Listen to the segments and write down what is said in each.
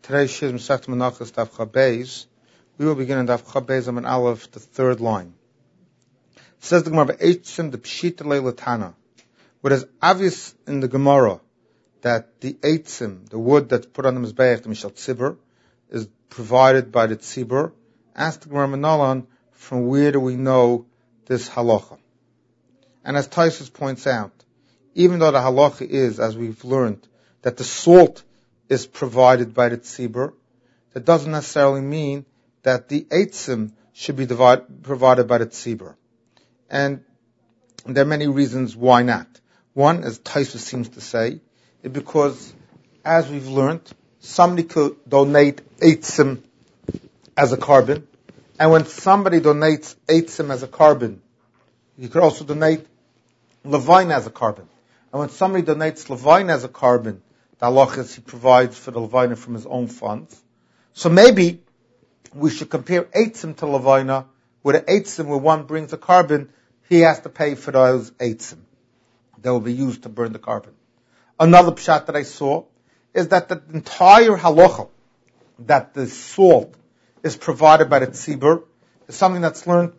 Today's Shir Masechet Menachos Daf Chabeis. We will begin in Daf Chabeis Amud Aleph, the third line. It says the Gemara, "V'eitzim the pshita le'latana." What is obvious in the Gemara that the eitzim, the wood that's put on the mizbeach, the mishal tzibur, is provided by the tzibur. Ask the Gemara Manalan, from where do we know this halacha? And as Taisus points out, even though the halacha is, as we've learned, that the salt is provided by the tzibur, that doesn't necessarily mean that the eitzim should be provided by the tzibur. And there are many reasons why not. One, as Taisus seems to say, is because, as we've learned, somebody could donate eitzim as a carbon, and when somebody donates eitzim as a carbon, you could also donate levine as a carbon. And when somebody donates levine as a carbon, the halach is he provides for the levina from his own funds. So maybe we should compare eitzim to levina, where the eitzim, where one brings a carbon, he has to pay for those eitzim that will be used to burn the carbon. Another pshat that I saw is that the entire halacha, that the salt is provided by the tzibur, is something that's learned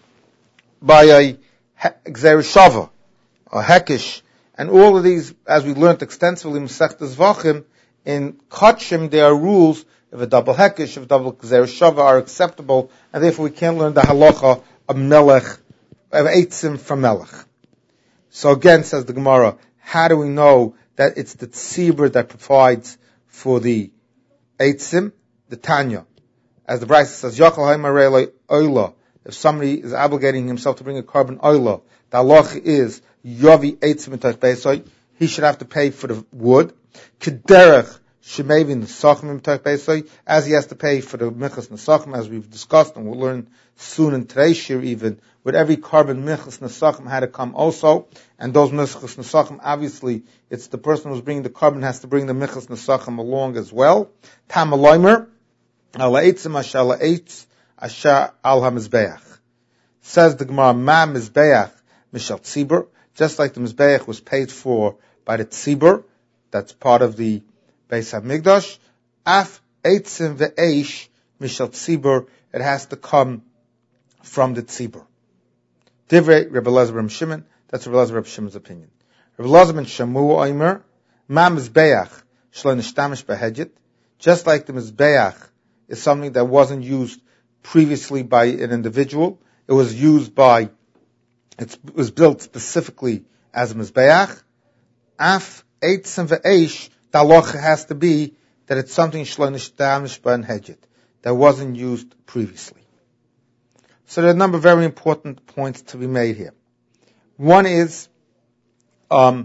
by a gzeir shava, a hekish. And all of these, as we learned extensively in Masechtas Zvachim, in Kachim there are rules if a double hekish, if a double gzeir shava are acceptable, and therefore we can't learn the halacha of melech, of eitzim from melech. So again, says the Gemara, how do we know that it's the tzibur that provides for the eitzim? The Tanya. As the Brisa says, Yachal ha'marei oila, if somebody is obligating himself to bring a carbon oila, the halacha is Yavi eitzim mitach beisai, he should have to pay for the wood. Kederech shemevin nesachim mitach beisai, as he has to pay for the michas nesachim, as we've discussed, and we'll learn soon in today's shir even, with every carbon michas nesachim had to come also, and those michas nesachim, obviously, it's the person who's bringing the carbon has to bring the michas nesachim along as well. Tam alaymer, ala eitzim ashala eitz, asha al ha-mizbeach. Says the Gemara, ma mizbeach mishal tzibur, just like the mizbeach was paid for by the tzibur, that's part of the Beis HaMikdash, af eitzim ve'eish mishal tzibur, it has to come from the tzibur. Divrei Rebbe Elazar ben Shimon, that's Rebbe Elazar ben Shimon's opinion. Rebbe Elazar ben Shamu Omer, ma mizbeach shlo nishtamish behedjit, just like the mizbeach is something that wasn't used previously by an individual, it was used by, it was built specifically as a mizbeach. Af eitzim ve'eish, the halacha has to be that it's something shlo nishtamish behedjit, that wasn't used previously. So there are a number of very important points to be made here. One is eish.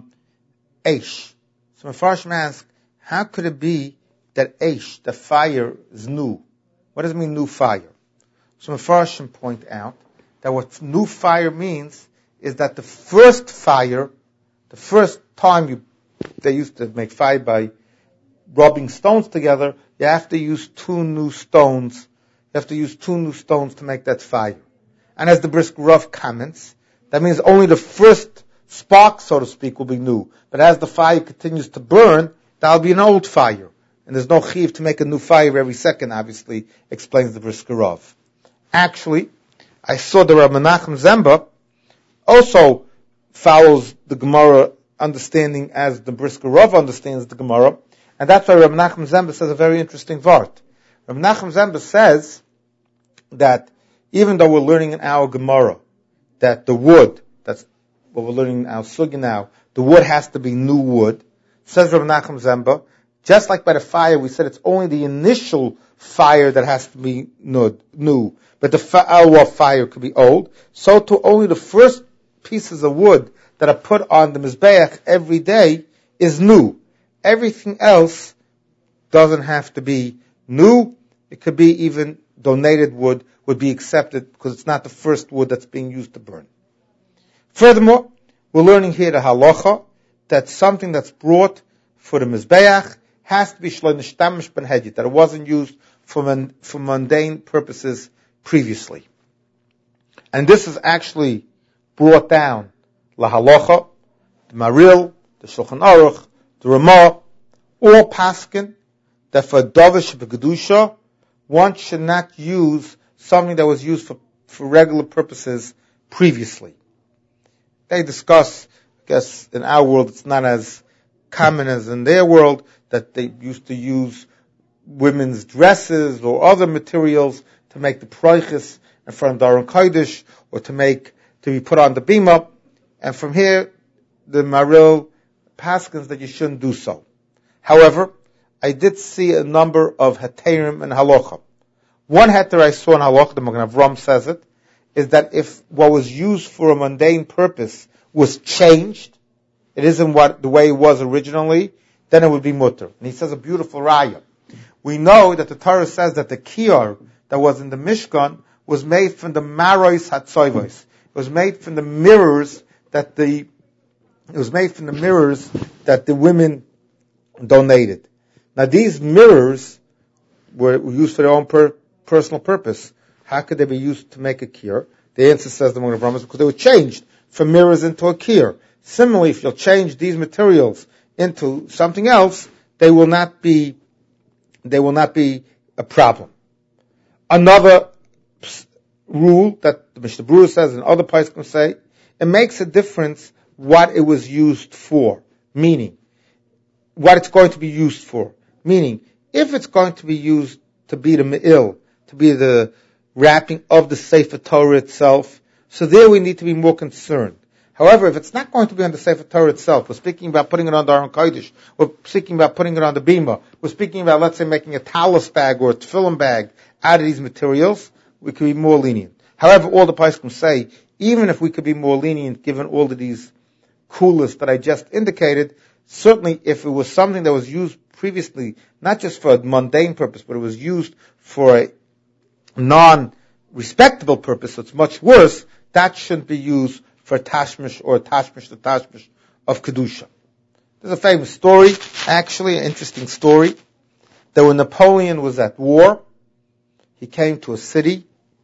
So Mefarshim asks, how could it be that eish, the fire, is new? What does it mean, new fire? So Mefarshim point out that what new fire means is that the first fire, the first time they used to make fire by rubbing stones together, you have to use two new stones. You have to use two new stones to make that fire. And as the Brisker Rav comments, that means only the first spark, so to speak, will be new. But as the fire continues to burn, that'll be an old fire. And there's no chiv to make a new fire every second, obviously, explains the Brisker Rav. Actually, I saw the Rav Menachem Zemba also follows the Gemara understanding as the Brisker Rav understands the Gemara. And that's why Rav Menachem Zemba says a very interesting vart. Rav Menachem Zemba says that even though we're learning in our Gemara that the wood, that's what we're learning in our Sugi now, the wood has to be new wood, says Rav Menachem Zemba, just like by the fire, we said it's only the initial fire that has to be new, but the fire could be old, so too only the first pieces of wood that are put on the Mizbeach every day is new. Everything else doesn't have to be new. It could be even donated wood would be accepted because it's not the first wood that's being used to burn. Furthermore, we're learning here the halacha that something that's brought for the Mizbeach has to be shlo nishtamish behedjit, that it wasn't used for mundane purposes previously. And this is actually brought down la halacha, the Maril, the Shulchan Aruch, the Ramah, all paskin that for Dovish B'Kedusha, one should not use something that was used for regular purposes previously. They discuss, I guess in our world it's not as common as in their world, that they used to use women's dresses or other materials to make the proiches in front of the Aron Kodesh, or to be put on the bima. And from here, the Maril paskins that you shouldn't do so. However, I did see a number of heterim and halacha. One heter I saw in halacha, the Magen Avram says it, is that if what was used for a mundane purpose was changed, it isn't the way it was originally, then it would be mutter. And he says a beautiful raya. We know that the Torah says that the kiyar that was in the Mishkan was made from the marois hatzoivos. It was made from the mirrors that the women donated. Now these mirrors were used for their own personal purpose. How could they be used to make a kiyar? The answer says the Magen Avram is because they were changed from mirrors into a kiyar. Similarly, if you'll change these materials into something else, they will not be a problem. Another rule that the Mishnah Berurah says and other poskim say, it makes a difference what it was used for, meaning what it's going to be used for. Meaning, if it's going to be used to be the me'il, to be the wrapping of the Sefer Torah itself, so there we need to be more concerned. However, if it's not going to be on the Sefer Torah itself, we're speaking about putting it on the Aron Kodesh, we're speaking about putting it on the bima, we're speaking about, let's say, making a talus bag or a tefillin bag out of these materials, we could be more lenient. However, all the poskim say, even if we could be more lenient given all of these coolers that I just indicated, certainly if it was something that was used previously, not just for a mundane purpose, but it was used for a non-respectable purpose, so it's much worse, that shouldn't be used for tashmish or tashmish to tashmish of Kedusha. There's a famous story, actually, an interesting story, that when Napoleon was at war, he came to a city,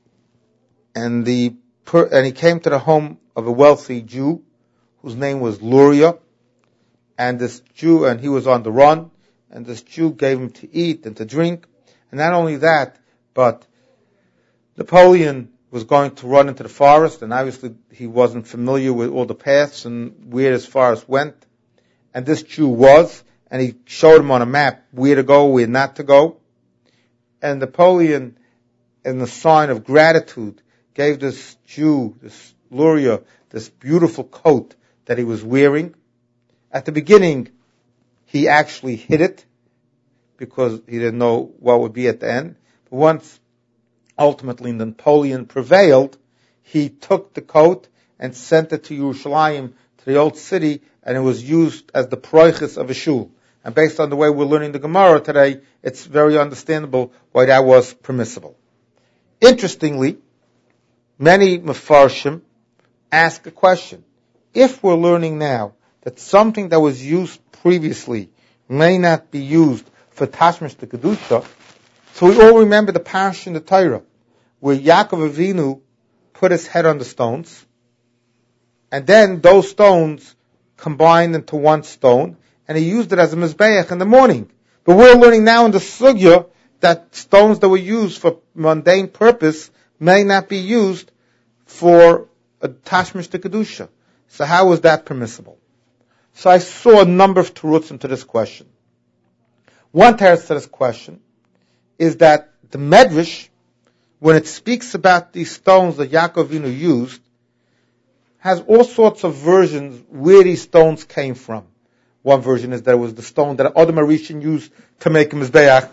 and he came to the home of a wealthy Jew, whose name was Luria, and he was on the run, and this Jew gave him to eat and to drink, and not only that, but Napoleon was going to run into the forest, and obviously he wasn't familiar with all the paths and where his forest went, and this Jew was, and he showed him on a map where to go, where not to go, and Napoleon, in the sign of gratitude, gave this Jew, this Luria, this beautiful coat that he was wearing. At the beginning, he actually hid it, because he didn't know what would be at the end. But once, ultimately, Napoleon prevailed, he took the coat and sent it to Yerushalayim, to the old city, and it was used as the proiches of a shul. And based on the way we're learning the Gemara today, it's very understandable why that was permissible. Interestingly, many Mefarshim ask a question. If we're learning now that something that was used previously may not be used for Tashmish to Kedusha, so we all remember the parasha in the Torah, where Yaakov Avinu put his head on the stones, and then those stones combined into one stone, and he used it as a mizbeach in the morning. But we're learning now in the sugya that stones that were used for mundane purpose may not be used for a Tashmish to Kedusha. So how is that permissible? So I saw a number of terutzim to this question. One teretz to this question is that the Medrash, when it speaks about these stones that Yaakov Avinu used, has all sorts of versions where these stones came from. One version is that it was the stone that Adam Arishan used to make a mizbeach.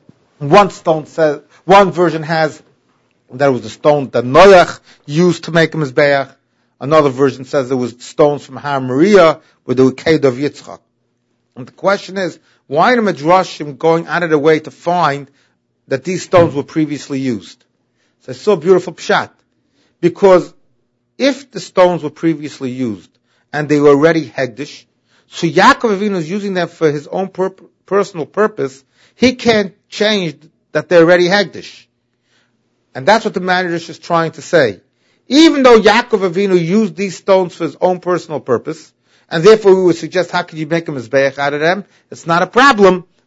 One version has that it was the stone that Noach used to make a mizbeach. Another version says it was stones from Har Maria with the Uked of Yitzchak. And the question is, why are the Midrashim going out of their way to find that these stones were previously used? So it's so a beautiful pshat. Because if the stones were previously used and they were already hegdish, so Yaakov Avinu is using them for his own personal purpose, he can't change that they're already hegdish. And that's what the Medrash is trying to say. Even though Yaakov Avinu used these stones for his own personal purpose, and therefore we would suggest, how could you make a mizbeach out of them? It's not a problem.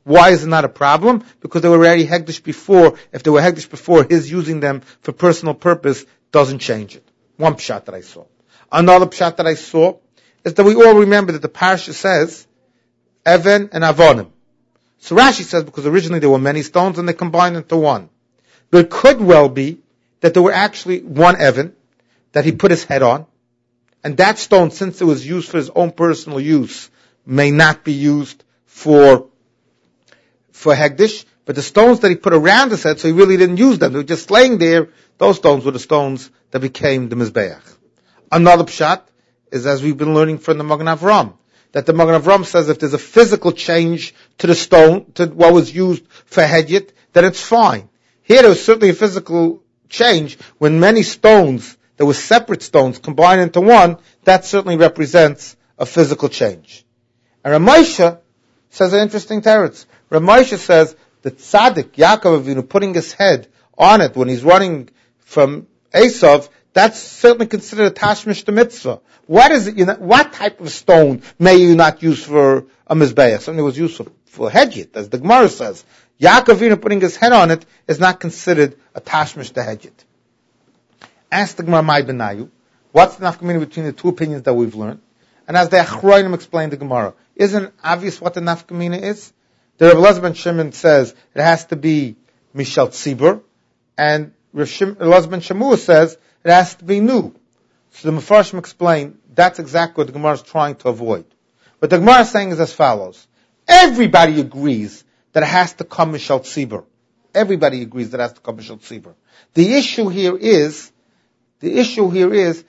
Why is it not a problem? Because they were already hegdish before. If they were hegdish before, his using them for personal purpose doesn't change it. One pshat that I saw. Another pshat that I saw is that we all remember that the parsha says Even and Avonim. So Rashi says because originally there were many stones and they combined into one. But it could well be that there were actually one Evan that he put his head on, and that stone, since it was used for his own personal use, may not be used for Hegdish, but the stones that he put around his head, so he really didn't use them, they were just laying there, those stones were the stones that became the Mizbeach. Another pshat is, as we've been learning from the Magen Avram, that the Magen Avram says if there's a physical change to the stone, to what was used for Hedyot, then it's fine. Here there was certainly a physical change when many stones, there were separate stones combined into one, that certainly represents a physical change. And Ramosha says an interesting teretz. Ramosha says that Tzaddik, Yaakov Avinu, putting his head on it when he's running from Esav, that's certainly considered a tashmish to mitzvah. What is it? What type of stone may you not use for a mizbeach? Something that was used for Hedyot, as the Gemara says. Yaakov Avinu putting his head on it is not considered a tashmish to Hedyot. Ask the Gemara, Mai Benayu, what's the nafkamina between the two opinions that we've learned? And as the Achroinim explained the Gemara, isn't it obvious what the nafkamina is? The Rebbe Elazar ben Shimon says it has to be Mishal Tzibur, and Rebbe Elazar ben Shamua says it has to be new. So the Mefarshim explain that's exactly what the Gemara is trying to avoid. What the Gemara is saying is as follows. Everybody agrees that it has to come Mishal Tzibur. Everybody agrees that it has to come Mishal Tzibur. The issue here is, does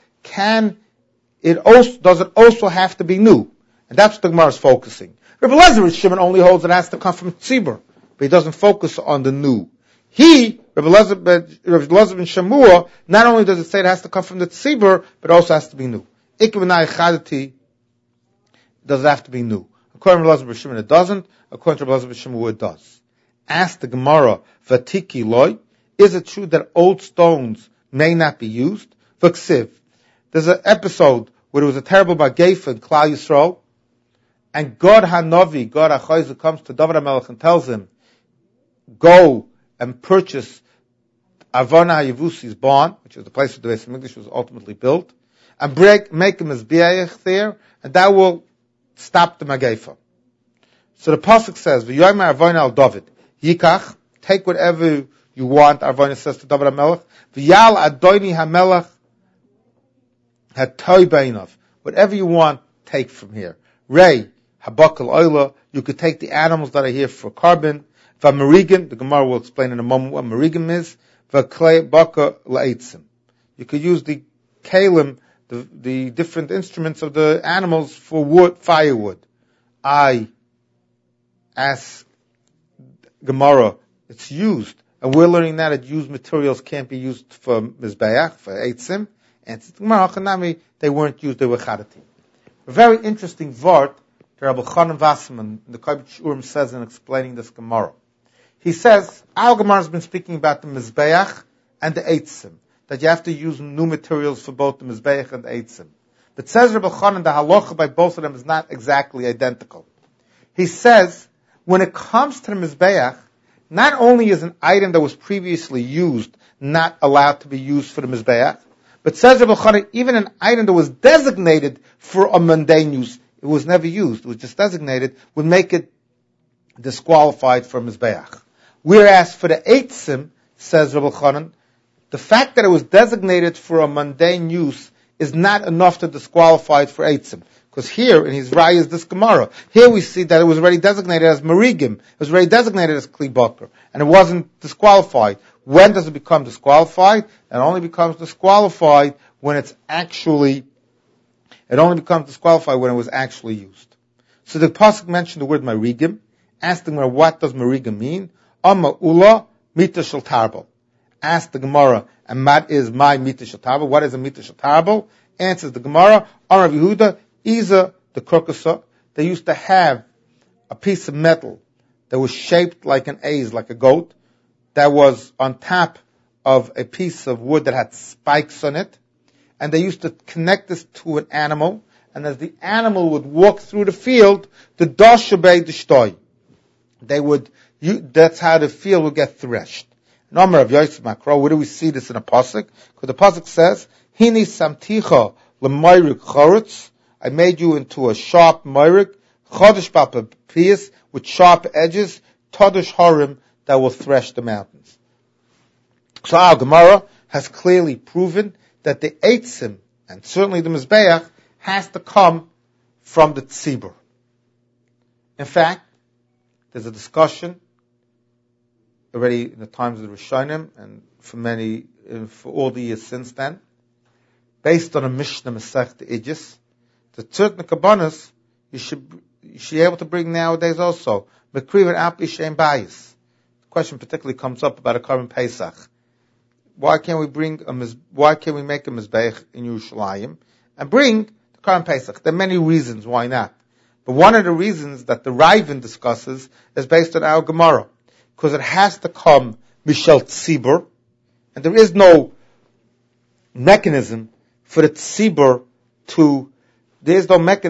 it also have to be new? And that's what the Gemara is focusing. Rebbe Elazar ben Shimon only holds it has to come from Tzibur, but he doesn't focus on the new. Rebbe Elazar ben Shamua, not only does it say it has to come from the Tzibur, but it also has to be new. Ikvanai Chadati, does it have to be new? According to Rebbe Elazar ben Shimon, it doesn't. According to Rebbe Elazar ben Shamua, it does. Ask the Gemara, Vatiki loy, is it true that old stones may not be used? V'ksiv. There's an episode where there was a terrible Bageifa in Klal Yisrael, and God Hanavi, God HaChayzer, comes to David HaMelech and tells him, go and purchase Avona HaYevusi's barn, which is the place where the Beis HaMikdash was ultimately built, and make him as Mizbeach there, and that will stop the Bageifa. So the Pasuk says, V'yoymer Avona al David, Yikach, take whatever you want, Avona says to David HaMelech, V'yal Adoni HaMelech Hatoy Beinav, whatever you want, take from here. Rei, Habakal Oila, you could take the animals that are here for carbon. V'marigim, the Gemara will explain in a moment what marigim is. V'klei baka la'etzim. You could use the kalim, the different instruments of the animals for wood, firewood. I ask Gemara, it's used, and we're learning that used materials can't be used for mizbeach, for eitzim, and it's Gemara Hanami, they weren't used, they were chadati. A very interesting vart that Rabbi Chanan Wasserman, the Kovetz Shurim, says in explaining this Gemara. He says, our Gemara has been speaking about the Mizbeach and the Eitzim, that you have to use new materials for both the Mizbeach and the Eitzim. But says Rabbi Chanan, the halacha by both of them is not exactly identical. He says, when it comes to the Mizbeach, not only is an item that was previously used not allowed to be used for the Mizbeach, but says Rabbi Chanan, even an item that was designated for a mundane use, it was never used, it was just designated, would make it disqualified for Mizbeach. Whereas for the Eitzim, says Rabbi Chanan, the fact that it was designated for a mundane use is not enough to disqualify it for Eitzim. Because here, in his Raya is this Gemara, here we see that it was already designated as Marigim, it was already designated as Kli Bakar, and it wasn't disqualified. When does it become disqualified? It only becomes disqualified when it was actually used. So the Pasuk mentioned the word Marigim, asked the Gemara, what does Marigim mean? Amma Ula, Mita Shel Tarbal. Asked the Gemara, and what is my Mita Shel Tarbal? What is a Mita Shel Tarbal? Answers the Gemara, Amar Yehuda, Iza, the Kurkusa, they used to have a piece of metal that was shaped like an aze, like a goat, that was on top of a piece of wood that had spikes on it, and they used to connect this to an animal, and as the animal would walk through the field, the dashabei the shtoi. that's how the field would get threshed. Nomer of Yosef Makro, where do we see this in a pasuk? Because the pasuk says, Hini samticha l'mayrik chorutz, I made you into a sharp mayrik, chodesh b'piyas, with sharp edges, todesh harim, that will thresh the mountains. So our Gemara has clearly proven that the eitzim, and certainly the mizbeach, has to come from the tzibur. In fact, there's a discussion already in the times of the Rishonim and for all the years since then, based on a Mishnah Masech Ijis, the certain kabbanas you should be able to bring nowadays also. Mekriv and Ap Ishem Bayis. The question particularly comes up about a Karban Pesach. Why can't we make a Mizbeach in Yerushalayim and bring the Karban Pesach? There are many reasons why not. But one of the reasons that the Raven discusses is based on our Gemara. Because it has to come Mishal Tzibur, and there is no mechanism for the Tzibur to build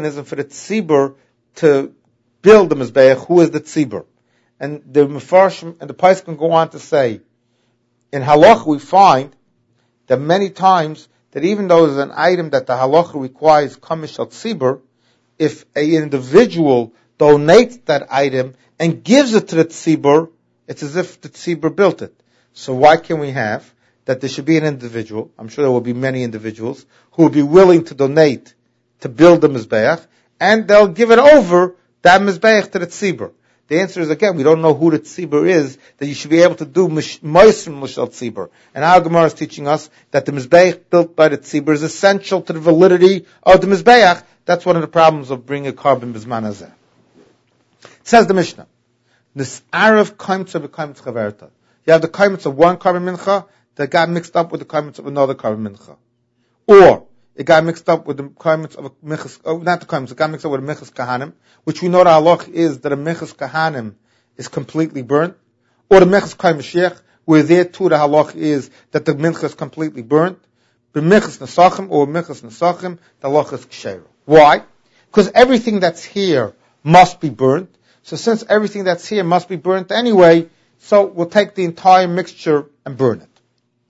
the Mizbeach. Who is the Tzibur? And the Mefarshim and the Pais can go on to say, in Halach we find that many times that even though there's an item that the Halach requires come Mishal Tzibur, if an individual donates that item and gives it to the Tzibur, it's as if the tzibur built it. So why can we have that there should be an individual, I'm sure there will be many individuals, who will be willing to donate to build the Mizbeach, and they'll give it over, that Mizbeach, to the tzibur. The answer is, again, we don't know who the tzibur is, that you should be able to do Moisim L'Shal tzibur. And our Gemara is teaching us that the Mizbeach built by the tzibur is essential to the validity of the Mizbeach. That's one of the problems of bringing a carbon Bizman Hazeh. It says the Mishnah, this Arab kaimtza b'kaimtza chaverta. You have the kaimtza of one carbon mincha that got mixed up with the kaimtza of another carbon mincha. Or, it got mixed up with the kaimtza of a minchas, not the kaimtza, it got mixed up with a minchas kahanim, which we know the halach is that a minchas kahanim is completely burnt. Or the minchas kaim mashiach, where there too the halach is that the mincha is completely burnt. The minchas nesachim, or minchas nesachim, the halach is ksheira. Why? Because everything that's here must be burnt. So since everything that's here must be burnt anyway, so we'll take the entire mixture and burn it.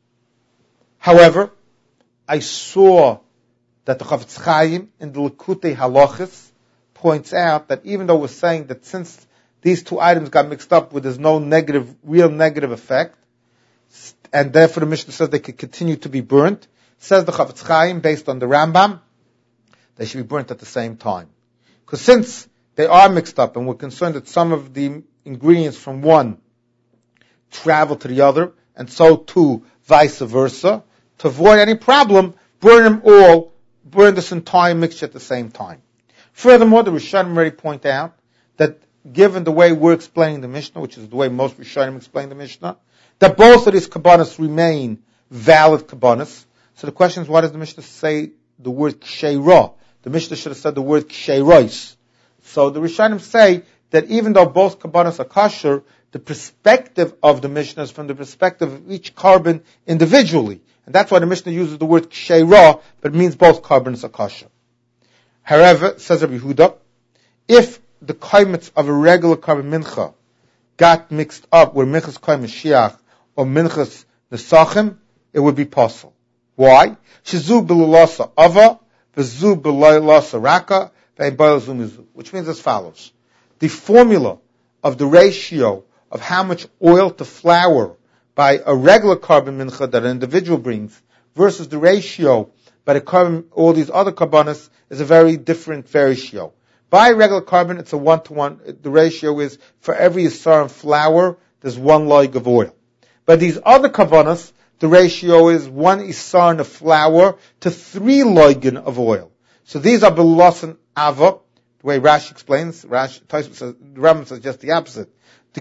However, I saw that the Chafetz Chaim in the Likutei Halachos points out that even though we're saying that since these two items got mixed up where there's no real negative effect, and therefore the Mishnah says they could continue to be burnt, says the Chafetz Chaim, based on the Rambam, they should be burnt at the same time. Because since they are mixed up, and we're concerned that some of the ingredients from one travel to the other, and so too vice versa. To avoid any problem, burn this entire mixture at the same time. Furthermore, the Rishonim already point out that given the way we're explaining the Mishnah, which is the way most Rishonim explain the Mishnah, that both of these kabbanas remain valid kabbanas. So the question is, why does the Mishnah say the word ksheira? The Mishnah should have said the word ksheiros. So the Rishonim say that even though both kabbanas are kosher, the perspective of the Mishnah is from the perspective of each carbon individually. And that's why the Mishnah uses the word ksheira, but it means both carbons are kosher. However, says Rabbi Yehuda, if the kaimitz of a regular carbon mincha got mixed up with minchas kaim mashiach or minchas nesachim, it would be possible. Why? Shizu b'lulasa ava, v'zu b'lulasa raka, which means as follows. The formula of the ratio of how much oil to flour by a regular carbon mincha that an individual brings versus the ratio by the carbon, all these other carbonas, is a very different ratio. By regular carbon, it's a 1-to-1. The ratio is for every yisar in flour, there's one log of oil. By these other carbonas, the ratio is 1 isar in flour to 3 logan of oil. So these are belosan ava, the way Rashi explains. The Rambam says just the opposite.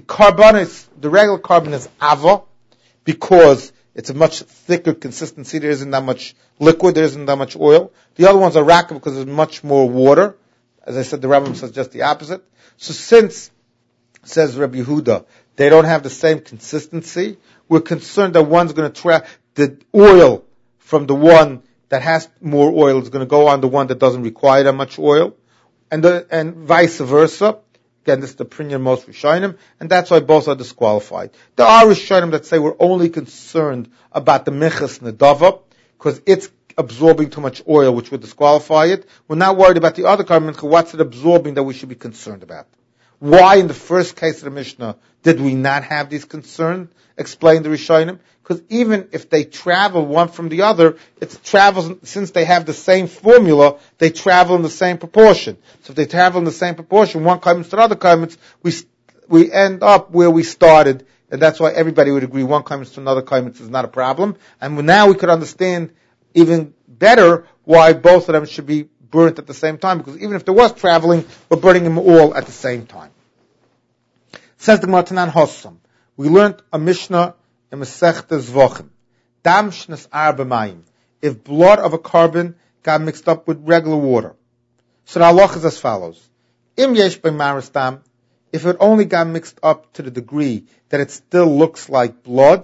The regular carbon is ava, because it's a much thicker consistency. There isn't that much liquid, there isn't that much oil. The other ones are raka because there's much more water. As I said, the Rambam says just the opposite. So since, says Rabbi Yehuda, they don't have the same consistency, we're concerned that one's going to the oil from the one that has more oil is going to go on the one that doesn't require that much oil, and vice versa. Again, this is the opinion of most Rishonim, and that's why both are disqualified. There are Rishonim that say we're only concerned about the Michas Nedava, because it's absorbing too much oil, which would disqualify it. We're not worried about the other carbon, what's it absorbing that we should be concerned about. Why, in the first case of the Mishnah, did we not have these concerns? Explain the Rishonim. Because even if they travel one from the other, it travels, since they have the same formula, they travel in the same proportion. So if they travel in the same proportion, one comes to the other comes, we end up where we started, and that's why everybody would agree one comes to another comes is not a problem. And now we could understand even better why both of them should be burnt at the same time, because even if there was traveling, we're burning them all at the same time. Says the Gemara Tanan Hossam. We learned a Mishnah in Masechta Zvachim. Dam shnas arba mayim. If blood of a carbon got mixed up with regular water. So the halach is as follows. Im yesh b'maris dam. If it only got mixed up to the degree that it still looks like blood,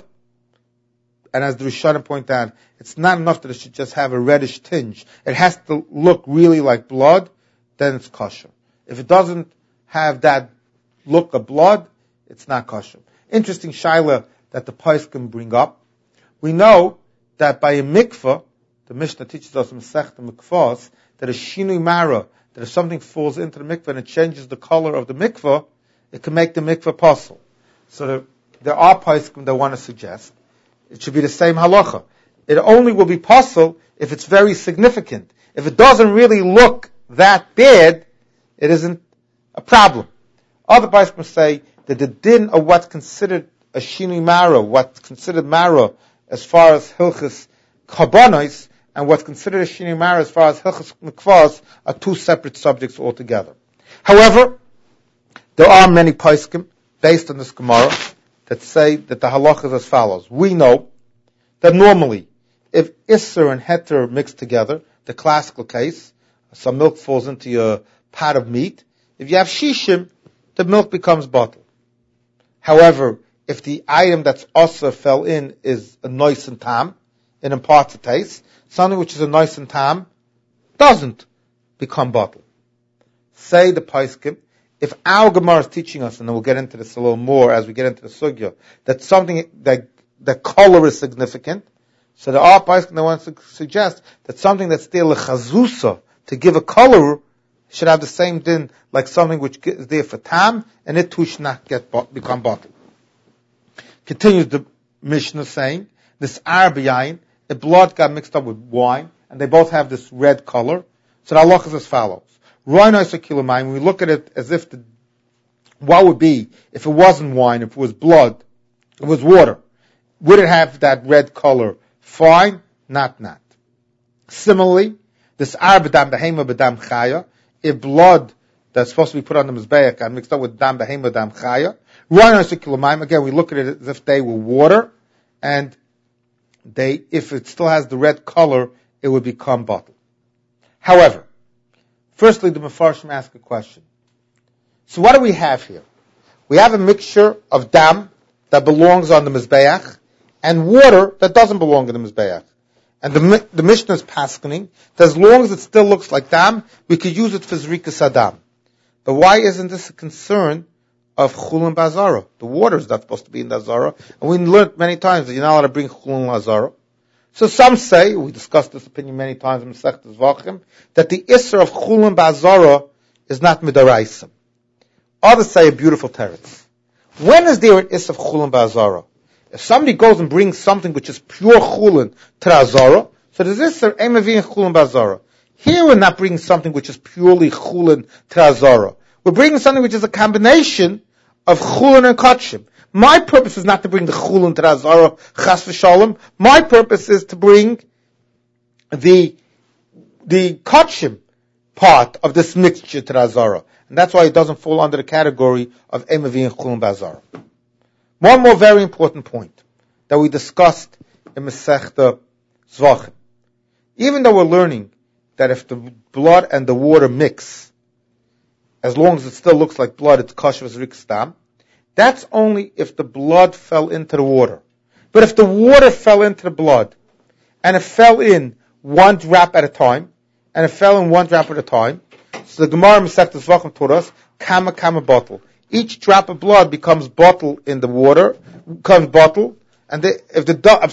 and as the Rishonim point out, it's not enough that it should just have a reddish tinge. It has to look really like blood, then it's kosher. If it doesn't have that look of blood, it's not kosher. Interesting shaila that the poskim bring up. We know that by a mikvah, the Mishnah teaches us in Masechta Mikvahs, that a shinui mara, that if something falls into the mikvah and it changes the color of the mikvah, it can make the mikvah possible. So there are poskim that want to suggest it should be the same halacha. It only will be possible if it's very significant. If it doesn't really look that bad, it isn't a problem. Other poskim say that the din of what's considered a shinui mara, what's considered mara as far as hilchas kabanos, and what's considered a shinui mara as far as hilchas mikvahs are two separate subjects altogether. However, there are many poskim based on this Gemara that say that the halacha is as follows. We know that normally, if Isser and Heter mix together, the classical case, some milk falls into a pot of meat, if you have shishim, the milk becomes bottled. However, if the item that's also fell in is a nois and tam, it imparts a taste, something which is a nois and tam doesn't become bottled. Say the poskim, if our Gemara is teaching us, and we'll get into this a little more as we get into the sugya, that something that the color is significant, so there are poskim that want to suggest that something that's there lechazusa, to give a color, should have the same din like something which is there for tam, and it too should not become bottled. Continues the Mishnah saying, this arbayayin, if blood got mixed up with wine, and they both have this red color, so the halach is as follows. When we look at it as if what would be if it wasn't wine, if it was blood, it was water, would it have that red color? Fine, not. Similarly, this arbadam behema badam chaya, if blood that's supposed to be put on the mizbeach got mixed up with dam behema dam chaya, again we look at it as if they were water, and if it still has the red color, it would become bottled. However, firstly, the Mefarshim ask a question. So what do we have here? We have a mixture of dam that belongs on the Mizbeach and water that doesn't belong in the Mizbeach. And the Mishnah is paskening that as long as it still looks like dam, we could use it for Zrikas Adam. But why isn't this a concern of Chulin Bazara? The water is not supposed to be in the Azara. And we learned many times that you're not allowed to bring Chulin Azara. So some say, we discussed this opinion many times in Masechta Zvachim, that the Isser of Chulin Ba'azara is not Midaraisa. Others say a beautiful teretz. When is there an Isser of Chulin Ba'azara? If somebody goes and brings something which is pure Chulin to the Azara, so there's Isser Emavin Chulin Ba'azara. Here we're not bringing something which is purely Chulin to the Azara. We're bringing something which is a combination of Chulin and Kachim. My purpose is not to bring the Chulin to the Azara, Chas v'Shalom. My purpose is to bring the Kachim part of this mixture to the Azara. And that's why it doesn't fall under the category of Emavi and Chulin Ba'azara. One more very important point that we discussed in Masechta Zvachim. Even though we're learning that if the blood and the water mix, as long as it still looks like blood, it's kosher zrik stam, that's only if the blood fell into the water. But if the water fell into the blood, and it fell in one drop at a time, so the Gemara Masechta Zvachim taught us, kama bottle. Each drop of blood becomes bottle in the water, becomes bottle, and if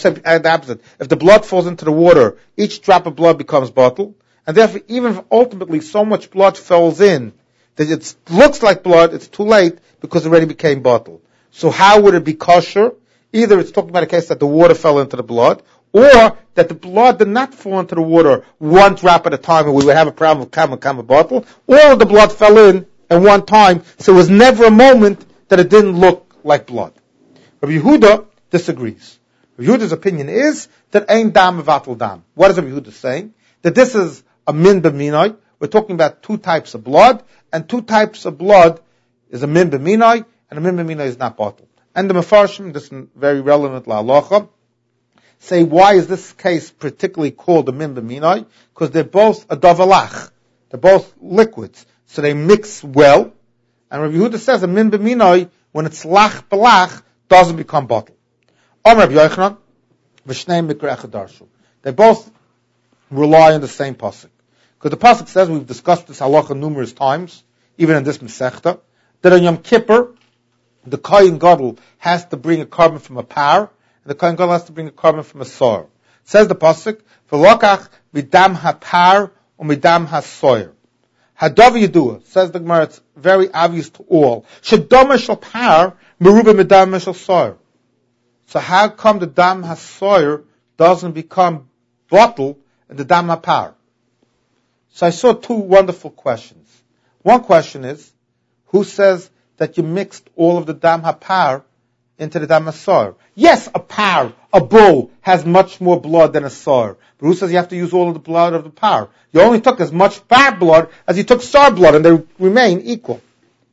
the blood falls into the water, each drop of blood becomes bottle, and therefore even if ultimately so much blood falls in that it looks like blood, it's too late because it already became bottle. So how would it be kosher? Either it's talking about a case that the water fell into the blood, or that the blood did not fall into the water one drop at a time and we would have a problem with kama bottle, or the blood fell in at one time, so it was never a moment that it didn't look like blood. Rabbi Yehuda disagrees. Rabbi Yehuda's opinion is that ein dam mevatel dam. What is Rabbi Yehuda saying? That this is a min b'minoi. We're talking about two types of blood, and two types of blood is a min b'minoi, and a min b'minoi is not bottled. And the Mefarshim, this is very relevant la'alocha, say why is this case particularly called a min b'minoi? Because they're both a davalach. They're both liquids. So they mix well. And Rabbi Yehuda says a min b'minoi, when it's lach b'lach, doesn't become bottled. Rabbi Yochanan, v'shnei mikra echad darshu. They both rely on the same pasuk. Because the pasuk says, we've discussed this halacha numerous times, even in this Masechta, that on Yom Kippur, the Kohen Gadol has to bring a carbon from a par, and the Kohen Gadol has to bring a carbon from a sor. Says the pasuk, v'lokach midam hapar u'midam hasoyer. Hadav yedua, says the Gemara, it's very obvious to all. Shedama shel par meruba midam shel soyer. So how come the dam hasoyer doesn't become bottle and the dam hapar? So I saw two wonderful questions. One question is, who says that you mixed all of the dam hapar into the dam hasor? Yes, a par, a bull, has much more blood than a sor. But who says you have to use all of the blood of the par? You only took as much par blood as you took sor blood, and they remain equal.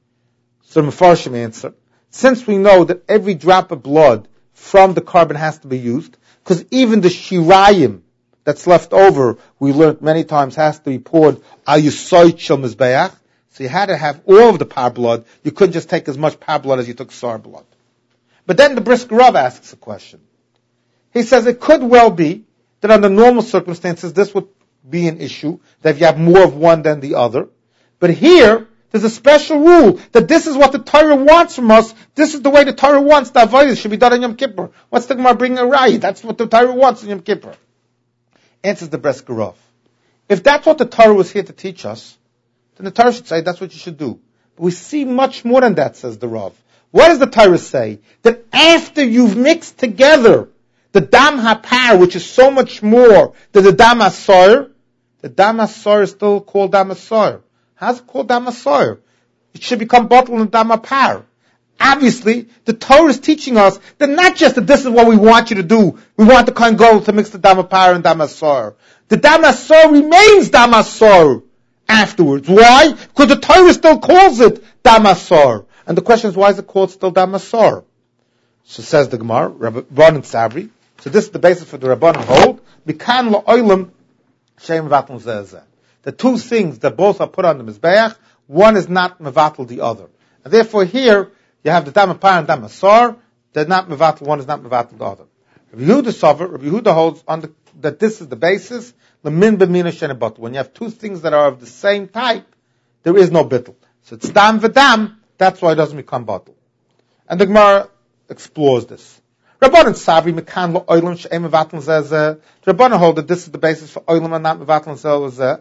So the Mefarshim answer, since we know that every drop of blood from the carbon has to be used, because even the shirayim that's left over, we learned many times, has to be poured al yusoy shel mizbeach. So you had to have all of the par blood. You couldn't just take as much par blood as you took sar blood. But then the Brisker Rav asks a question. He says it could well be that under normal circumstances this would be an issue, that if you have more of one than the other. But here, there's a special rule, that this is what the Torah wants from us. This is the way the Torah wants the avodah should be done on Yom Kippur. What's the Gemara bringing a raya? That's what the Torah wants on Yom Kippur. Answers the Brisker Rav. If that's what the Torah was here to teach us, then the Torah should say that's what you should do. But we see much more than that, says the Rav. What does the Torah say? That after you've mixed together the dam hapar, which is so much more than the dam hasor, the dam hasor is still called dam hasor. How's it called dam hasor? It should become bottled in dam hapar. Obviously, the Torah is teaching us that not just that this is what we want you to do. We want the Kohen Gadol to mix the dam hapar and dam hasor. The dam hasor remains dam hasor afterwards. Why? Because the Torah still calls it dam hasor. And the question is, why is it called still dam hasor? So says the Gemara, Rabbanan Sabri. So this is the basis for the Rabbanan hold. Mikan la'olam shem mevatel zeh. The two things that both are put on the mizbeach, one is not mevatel the other. And therefore here, you have the dam hapar and dam hasor. They're not mevatel, one is not mevatel the other. Rabbi Yehuda holds on that this is the basis, l'min b'mina shene bottle. When you have two things that are of the same type, there is no bittul. So it's dam v'dam, that's why it doesn't become bottle. And the Gemara explores this. Rabbanan Sabri mekan lo oilam she'em mevatel zeh. The Rabbanan hold that this is the basis for oilam and not mevatel zeh.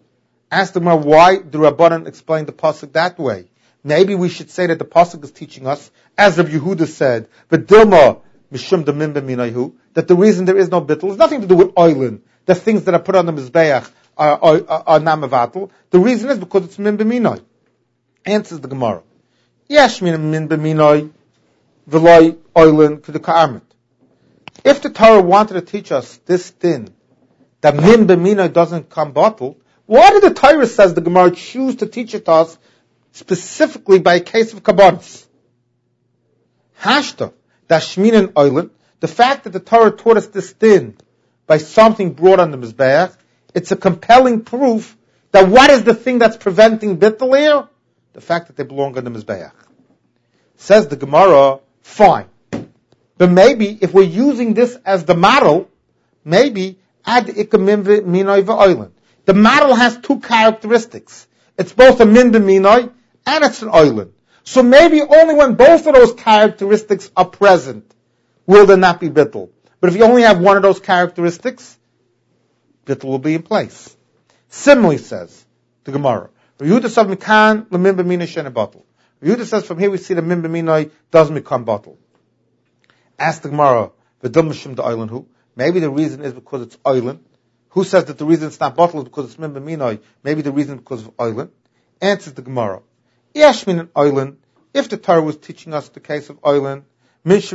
Ask the Gemara, why do Rabbanan explain the pasuk that way? Maybe we should say that the pasuk is teaching us, as Rabbi Yehuda said, v'dilma mishum demin b'minayhu, that the reason there is no bittul has nothing to do with oilin. The things that are put on the mizbeach are not mevatel. The reason is because it's min b'minay. Answers the Gemara. Yesh min b'minay v'loy oilin k'deka'armit. If the Torah wanted to teach us this thing, that min b'minay doesn't come bottle, why did the Torah, says the Gemara, choose to teach it to us specifically by a case of kabbanis? Hashta, that shmin and oilin, the fact that the Torah taught us this thing by something brought on the mizbeach, it's a compelling proof that what is the thing that's preventing bittul here? The fact that they belong on the mizbeach. Says the Gemara, fine. But maybe, if we're using this as the model, maybe, add ikamim v'minoi v'oilin. The model has two characteristics. It's both a min b'minoi, and it's an oilin. So maybe only when both of those characteristics are present will there not be bittul. But if you only have one of those characteristics, bittul will be in place. Similarly, says the Gemara, Yehuda says from here we see the min b'minoi doesn't become bottle. Ask the Gemara, maybe the reason is because it's oilin. Who says that the reason it's not bottle is because it's min b'minoi? Maybe the reason is because of oilin. Answers the Gemara, Yashmin and oilin, if the Torah was teaching us the case of oilin, if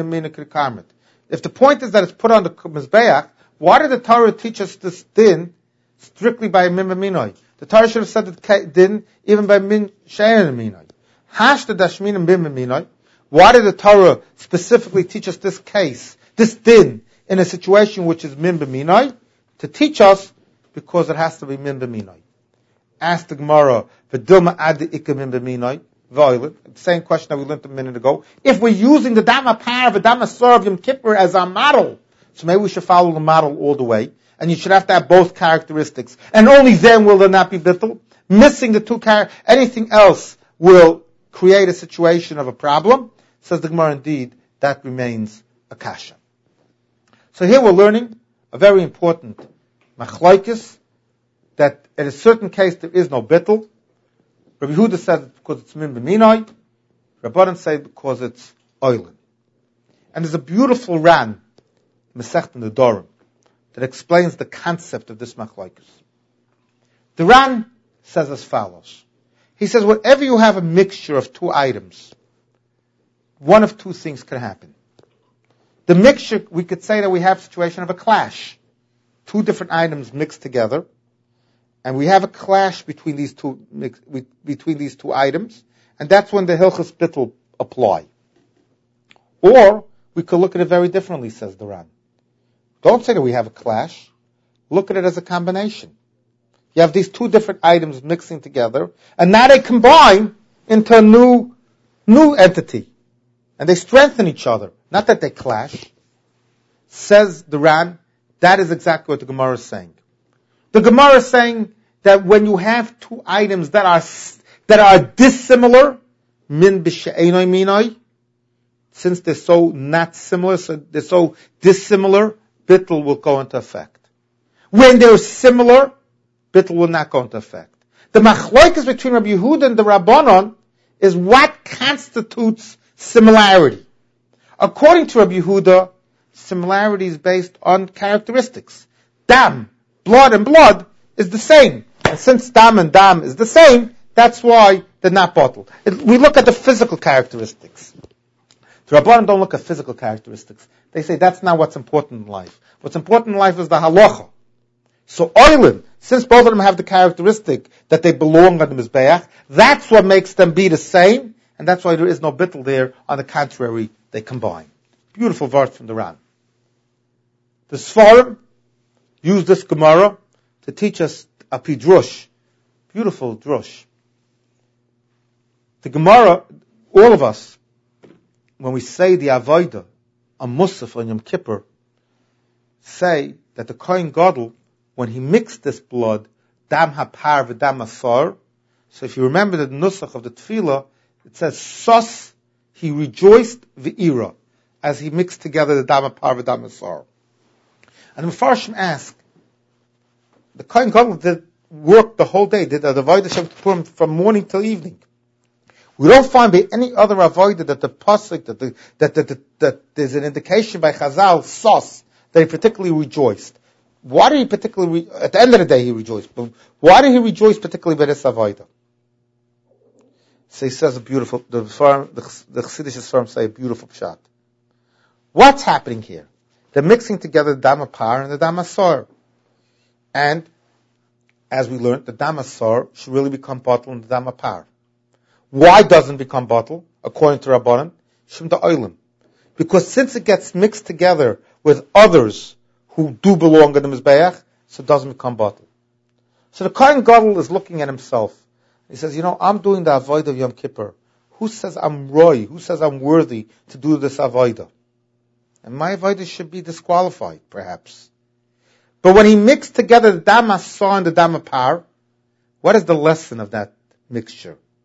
the point is that it's put on the Mizbeach, why did the Torah teach us this din strictly by min b'minoi? The Torah should have said that din even by min she'en minoi. Hashta dashmin and min b'minoi. Why did the Torah specifically teach us this case, this din, in a situation which is min b'minoi? To teach us, because it has to be min b'minoi. Ask the Gemara, v'dilma adi ikka min b'minoi, v'oilin. The same question that we learned a minute ago. If we're using the Dama Par, the Dama Sor of Yom Kippur as our model, so maybe we should follow the model all the way, and you should have to have both characteristics, and only then will there not be bittul. Missing the two anything else will create a situation of a problem. Says the Gemara, indeed, that remains a kasha. So here we're learning a very important machlokes, that in a certain case there is no bittul. Rabbi Yehuda says it's because it's min b'minoi. Rabbanan say because it's oilin. And there's a beautiful ran, Masechet Nedarim, that explains the concept of this machlokes. The ran says as follows. He says, whenever you have a mixture of two items, one of two things can happen. The mixture, we could say that we have a situation of a clash. Two different items mixed together, and we have a clash between these two items, and that's when the Hilchos Bittul apply. Or we could look at it very differently, says the Ran. Don't say that we have a clash. Look at it as a combination. You have these two different items mixing together, and now they combine into a new entity. And they strengthen each other. Not that they clash. Says the Ran, that is exactly what the Gemara is saying. The Gemara is saying that when you have two items that are dissimilar, min b'she'enoi minoi, since they're so not similar, so they're so dissimilar, bittul will go into effect. When they're similar, bittul will not go into effect. The machlokes between Rabbi Yehuda and the Rabbanon is what constitutes similarity. According to Rabbi Yehuda, similarity is based on characteristics. Dam, blood and blood, is the same. And since dam and dam is the same, that's why they're not bottled. We look at the physical characteristics. The Rabbanan don't look at physical characteristics. They say that's not what's important in life. What's important in life is the halacha. So oilin, since both of them have the characteristic that they belong on the Mizbeach, that's what makes them be the same, and that's why there is no bittul there. On the contrary, they combine. Beautiful verse from the Ran. The Sfarim use this Gemara to teach us a pidrush. Beautiful drush. The Gemara, all of us, when we say the Avodah, a Musaf on Yom Kippur, say that the Kohen Gadol, when he mixed this blood, dam hapar v'dam asar, so if you remember the nusach of the tefillah, it says, sos, he rejoiced v'ira, as he mixed together the dam hapar v'dam asar. And the Mefarshim ask, the Kohen Gadol did work the whole day, did the Avodah Shem Kippur from morning till evening. We don't find by any other avodah that the pasuk that there's an indication by Chazal sos that he particularly rejoiced. Why did he particularly at the end of the day he rejoiced? But why did he rejoice particularly by this avodah? So he says a beautiful. The Chassidish Sfarim say a beautiful pshat. What's happening here? They're mixing together the dam par and the dam asar, and as we learned, the dam asar should really become bottle and the dam par. Why doesn't it become bottle? According to Rabbanan, Shem Oilim. Because since it gets mixed together with others who do belong in the Mizbeach, so it doesn't become bottle. So the Kohen Gadol is looking at himself. He says, I'm doing the Avodah of Yom Kippur. Who says I'm roy? Who says I'm worthy to do this Avodah? And my Avodah should be disqualified, perhaps. But when he mixed together the Dam Asar and the Dam Par, what is the lesson of that mixture?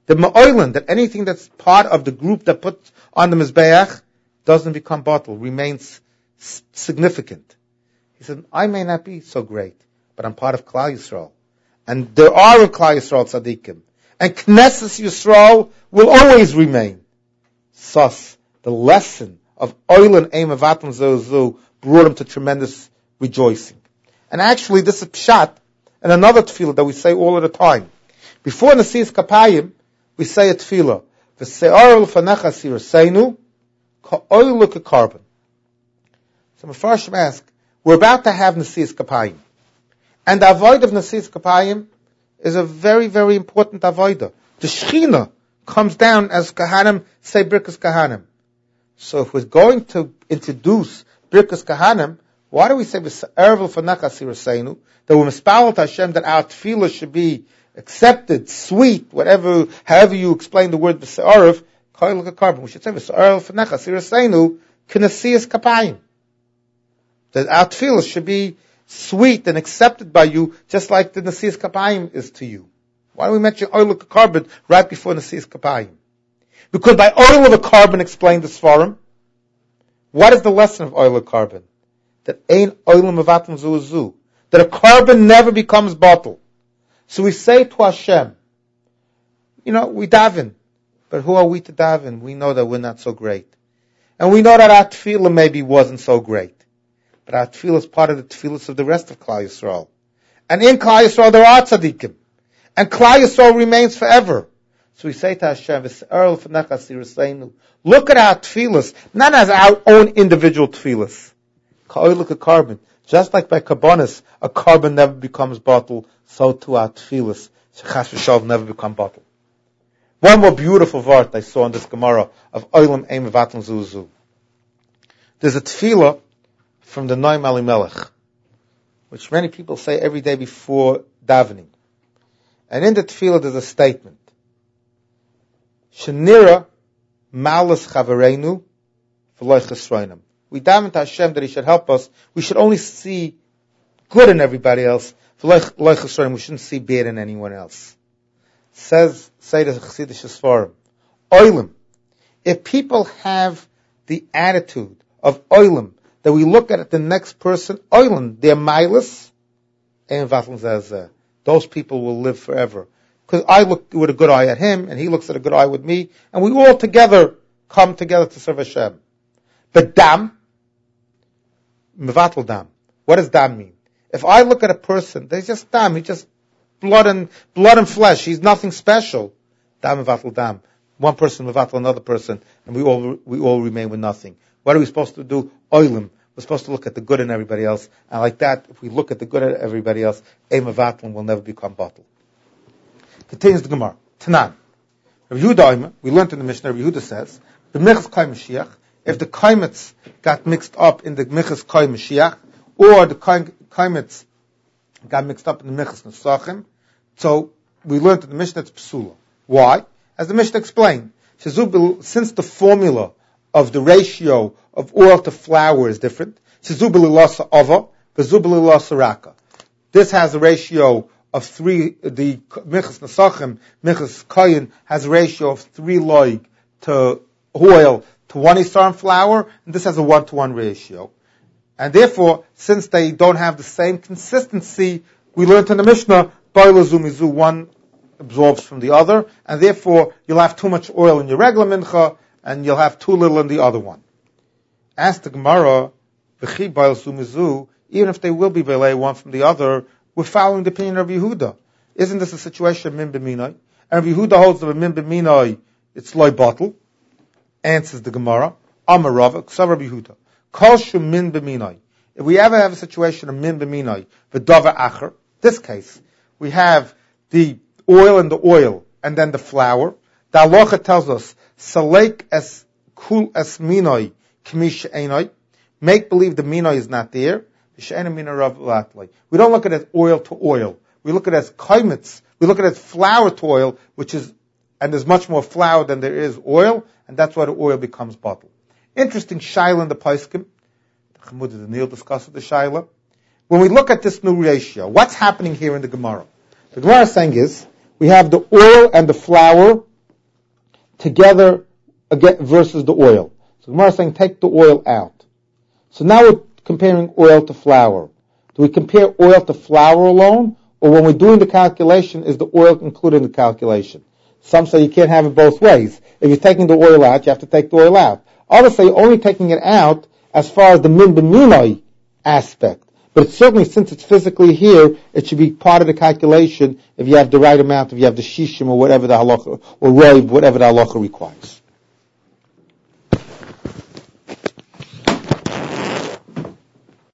The ma'oilin, that anything that's part of the group that puts on the mizbeach doesn't become bottle, remains significant. He said, I may not be so great, but I'm part of Klal Yisrael. And there are in Klal Yisrael tzaddikim. And Knesset Yisrael will always remain. Thus, the lesson of oilin eim avatim zozu brought him to tremendous rejoicing. And actually, this is pshat, and another tefillah that we say all of the time. Before Nesias Kapayim, we say a tefillah, V'se'ar l'fanecha siraseinu, ka'oilu k'karban. So Mefarshim ask, we're about to have Nesias Kapayim. And the avoid of Nesias Kapayim is a very, very important avodah. The Shechina comes down as Kahanim say Birkas Kahanim. So if we're going to introduce Birkas Kahanim, why do we say V'se'ar l'fanecha siraseinu? That we're mispalel to Hashem that our tefillah should be accepted, sweet, whatever, however you explain the word V'se'arav, ka'oilu k'karban. We should say V'se'ar l'fanecha siraseinu k'nesias kapayim. That our tefillah should be sweet and accepted by you, just like the Nesias Kapayim is to you. Why do we mention oil of a carbon right before Nesias Kapayim? Because by oil of a carbon explained the Sfarim. What is the lesson of oil of carbon? That ain't oil mevatim zu. That a carbon never becomes bottle. So we say to Hashem, we daven, but who are we to daven? We know that we're not so great. And we know that our tefillah maybe wasn't so great. But our tefillah is part of the tefillahs of the rest of Klal Yisrael. And in Klal Yisrael there are tzaddikim. And Klal Yisrael remains forever. So we say to Hashem, look at our tefillahs, not as our own individual tefillahs. Ka'oilu k'karban. Just like by Kabbanis, a carbon never becomes bottle, so too our tefillahs, Chas v'shalom, never become bottle. One more beautiful word I saw in this Gemara of Oilam Eim Vatim Zuzu. There's a tefillah from the Noam Elimelech, which many people say every day before davening. And in the tefillah there's a statement. Shenira malas chavereinu v'loy chesroinam. We daven to Hashem that He should help us. We should only see good in everybody else. V'loy chesroinam. We shouldn't see bad in anyone else. Say the Chassidish Sfarim. Oilim. If people have the attitude of oilim, that we look at the next person, oilim, they're milas, and vatlan zazeh. Those people will live forever. Because I look with a good eye at him, and he looks at a good eye with me, and we all together come together to serve Hashem. But dam, mevatel dam. What does dam mean? If I look at a person, there's just dam, he's just blood and flesh, he's nothing special. Dam mevatel dam. One person mevatel another person, and we all remain with nothing. What are we supposed to do? Oilim. We're supposed to look at the good in everybody else, and like that, if we look at the good in everybody else, Eim Avatlin will never become bottle. Continues the Gemara. Tanan. Rabbi Yehuda, we learned in the Mishnah, Rabbi Yehuda says, the Michas Kai Mashiach, if the Kaimitz got mixed up in the Michas Kai Mashiach, or the Kaimitz got mixed up in the Michas Nesachim, so we learned in the Mishnah it's Psula. Why? As the Mishnah explained, since the formula of the ratio of oil to flour is different. This has a ratio of 3, the Michas Nesachim, Michas Kayin has a ratio of 3 loig to oil to 1 isar flour, and this has a 1-to-1 ratio. And therefore, since they don't have the same consistency, we learned in the Mishnah, Bailazumizu, one absorbs from the other, and therefore you'll have too much oil in your regular mincha, and you'll have too little in the other one. Ask the Gemara, even if they will be belay one from the other, we're following the opinion of Yehuda. Isn't this a situation of min b'minai? And Yehuda holds that min b'minai, it's loy bottle. Answers the Gemara, Amarava, Ksav Yehuda. Kol shu min b'minai. If we ever have a situation of min b'minai, v'davar acher, this case, we have the oil and then the flour. The halacha tells us, Salek as kul as minoi k'mish einoi. Make believe the minoi is not there. We don't look at it as oil to oil. We look at it as kaimitz. We look at it as flour to oil, and there's much more flour than there is oil, and that's why the oil becomes bottled. Interesting shaila in the Paiskim. The Chumud of the Nil discusses the shaila. When we look at this new ratio, what's happening here in the Gemara? The Gemara is saying we have the oil and the flour together versus the oil. So Gemara is saying take the oil out. So now we're comparing oil to flour. Do we compare oil to flour alone, or when we're doing the calculation, is the oil included in the calculation? Some say you can't have it both ways. If you're taking the oil out, you have to take the oil out. Others say you're only taking it out as far as the min b'minoi aspect. But it's certainly, since it's physically here, it should be part of the calculation if you have the right amount, if you have the shishim or whatever the halacha, or roiv, whatever the halacha requires.